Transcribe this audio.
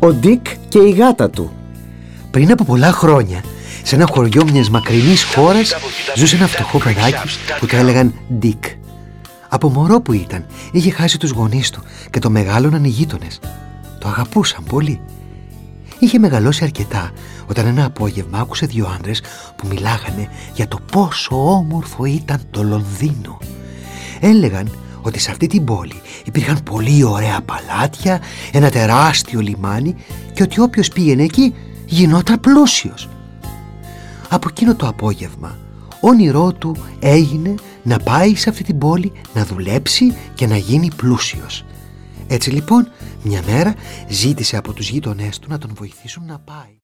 Ο Ντίκ και η γάτα του. Πριν από πολλά χρόνια, σε ένα χωριό μιας μακρινής χώρας, ζούσε ένα φτωχό παιδάκι που το έλεγαν Ντίκ. Από μωρό που ήταν, είχε χάσει τους γονείς του και το μεγάλωναν οι γείτονες. Το αγαπούσαν πολύ. Είχε μεγαλώσει αρκετά όταν ένα απόγευμα άκουσε δύο άντρες που μιλάγανε για το πόσο όμορφο ήταν το Λονδίνο. Έλεγαν ότι σε αυτή την πόλη υπήρχαν πολύ ωραία παλάτια, ένα τεράστιο λιμάνι και ότι όποιος πήγαινε εκεί γινόταν πλούσιος. Από εκείνο το απόγευμα όνειρό του έγινε να πάει σε αυτή την πόλη να δουλέψει και να γίνει πλούσιος. Έτσι λοιπόν μια μέρα ζήτησε από τους γείτονές του να τον βοηθήσουν να πάει.